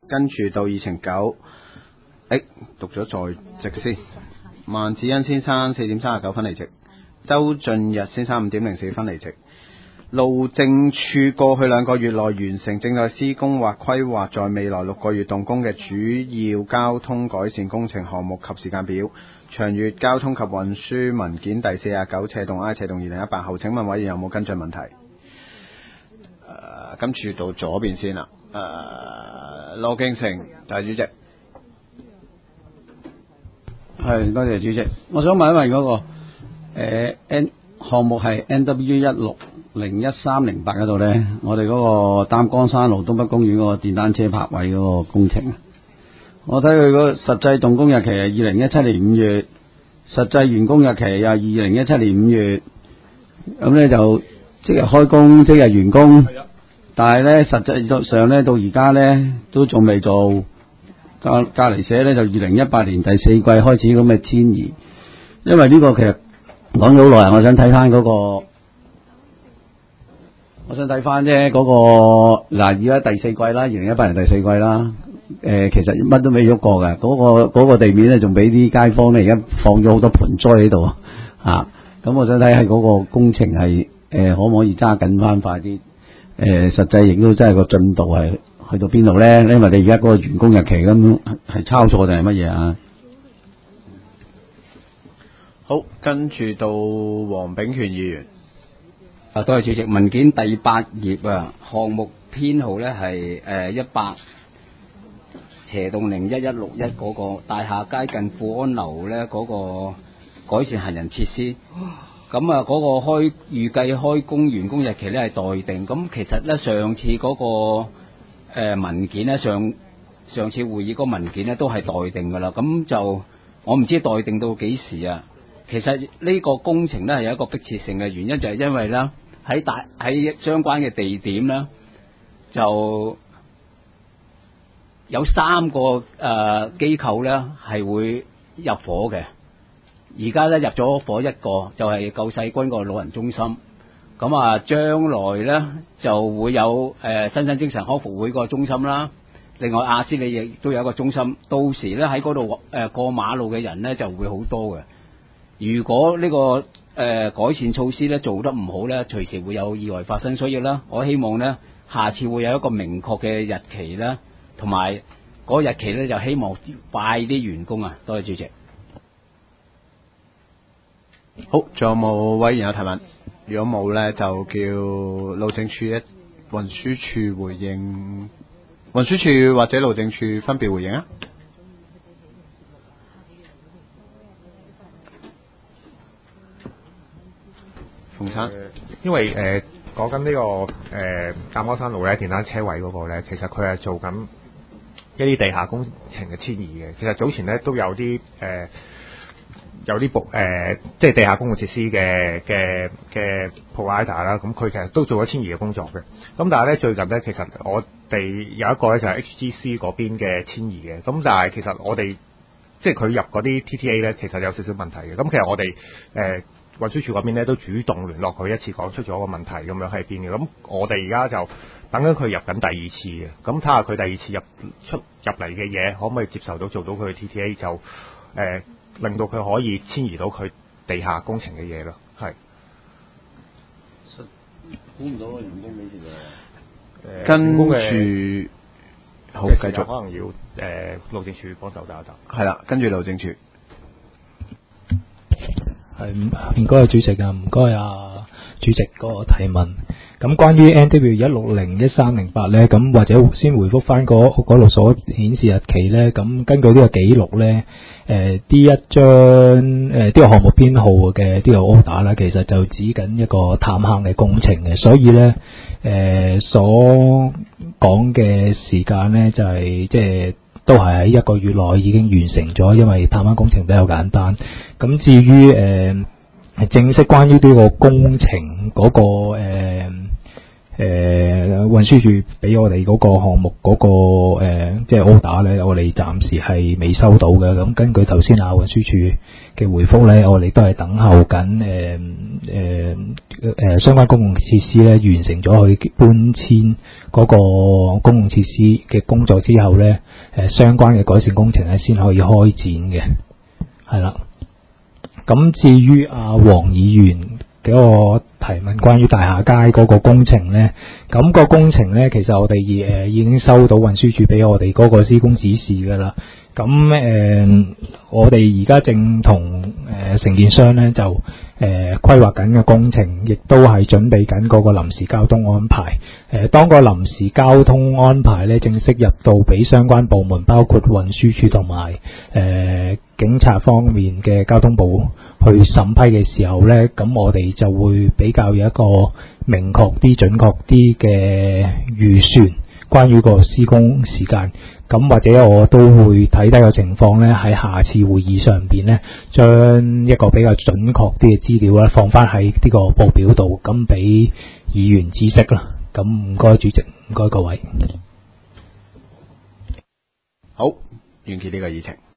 跟住到議程9，讀咗在席先。萬子欣先生4點39分離席，周俊日先生5點04分離席。路政署過去2個月內完成正在施工或規劃在未來6個月動工嘅主要交通改善工程項目及時間表，長粵交通及運輸文件第49/I/2018號，請問委員有冇跟進問題？跟住到左邊先啦。羅敬成大主席， 係多謝主席。我想問一問嗰個項目係 NW1601-308嗰度咧，我哋嗰個擔江山路東北公園嗰個電單車泊位嗰個工程，我睇佢個實際動工日期係2017年5月，實際完工日期又係2017年5月，咁咧就即日開工即日完工，但係咧實際上咧到而家咧都仲未做，隔離寫咧就2018年第4季開始咁嘅遷移，因為呢個其實講咗好耐，我想睇翻嗰個。我想睇翻啫，嗰個而家第4季啦，2018年第4季啦，其實乜都未喐過嘅，嗰個地面咧仲俾啲街坊咧而家放咗好多盆栽喺度啊，咁我想睇下嗰個工程係可唔可以揸緊翻快啲，實際亦都真係個進度係去到邊度咧？因為你而家嗰個完工日期咁係抄錯定係乜嘢啊？ 好，跟住到黃炳權議員。 多謝主席。文件第8頁啊，項目編號咧係100/011161嗰個大廈街近富安樓咧嗰個改善行人設施。咁啊，嗰個預計開工完工日期咧係待定。咁其實咧上次嗰個文件咧上次會議嗰個文件咧都係待定㗎啦。咁就我唔知待定到幾時啊。其實呢個工程咧係有一個迫切性嘅原因，就係因為咧喺相關嘅地點咧就有3個機構咧係會入伙嘅。而家咧入咗伙一個就係救世軍個老人中心。咁啊，將來咧就會有新生精神康復會個中心啦。另外亞斯理亦都有一個中心。到時咧喺嗰度過馬路嘅人咧就會好多嘅。如果呢個改善措施咧做得唔好咧，隨時會有意外發生，所以咧我希望咧下次會有一個明確嘅日期啦，同埋嗰日期咧就希望快啲完工啊！多謝主席。 好，仲有冇委員有提問？如果冇咧，就叫路政署運輸署回應，運輸署或者路政署分別回應啊。馮生， 因為講緊呢個擔江山路咧電單車位嗰個咧，其實佢係做緊一啲地下工程嘅遷移嘅。其實早前咧都有啲即係地下公共設施嘅 provider 啦，咁佢其實都做咗遷移嘅工作嘅。咁但係咧最近咧，其實我哋有一個咧就係 HGC 嗰邊嘅遷移嘅。咁但係其實我哋即係佢入嗰啲 TTA 咧，其實有少少問題嘅。咁其實我哋運輸署嗰邊咧都主動聯絡佢一次，講出咗個問題咁樣喺邊嘅。咁我哋而家就等緊佢入緊第2次嘅。咁睇下佢第2次入嚟嘅嘢可唔可以接受到，做到佢嘅 TTA 就令到佢可以遷移到佢地下工程嘅嘢咯。係。 估唔到個員工幾時嘅？ 跟住好繼續， 可能要路政署幫手打一打。 係啦，跟住路政署。 係唔該主席啊，唔該主席嗰個提問。咁關於 NW1601-308咧，咁或者先回覆翻嗰度所顯示日期咧。咁根據呢個記錄咧，呢一張呢個項目編號嘅呢個 order 咧，其實就指緊一個探坑嘅工程嘅，所以咧所講嘅時間咧就係即係都係喺1個月內已經完成咗，因為探坑工程比較簡單。咁至於正式關於呢個工程嗰個運輸署俾我哋嗰個項目嗰個即係 order 咧，我哋暫時係未收到嘅。咁根據頭先運輸署嘅回覆咧，我哋都係等候緊相關公共設施咧完成咗佢搬遷嗰個公共設施嘅工作之後咧，相關嘅改善工程咧先可以開展嘅，係啦。咁至於黃議員嘅個提問關於大廈街嗰個工程咧，咁個工程咧其實我哋已經收到運輸署俾我哋嗰個施工指示㗎啦。咁我哋而家正同承建商咧就規劃緊嘅工程，亦都係準備緊嗰個臨時交通安排。當個臨時交通安排咧正式入到俾相關部門，包括運輸署同埋警察方面嘅交通部去審批嘅時候咧，咁我哋就會比較有一個明確啲、準確啲嘅預算，關於個施工時間。咁或者我都會睇低個情況咧，喺下次會議上邊咧，將一個比較準確啲嘅資料咧放翻喺呢個報表度，咁俾議員知悉啦。咁唔該主席，唔該各位。 好，完結呢個議程。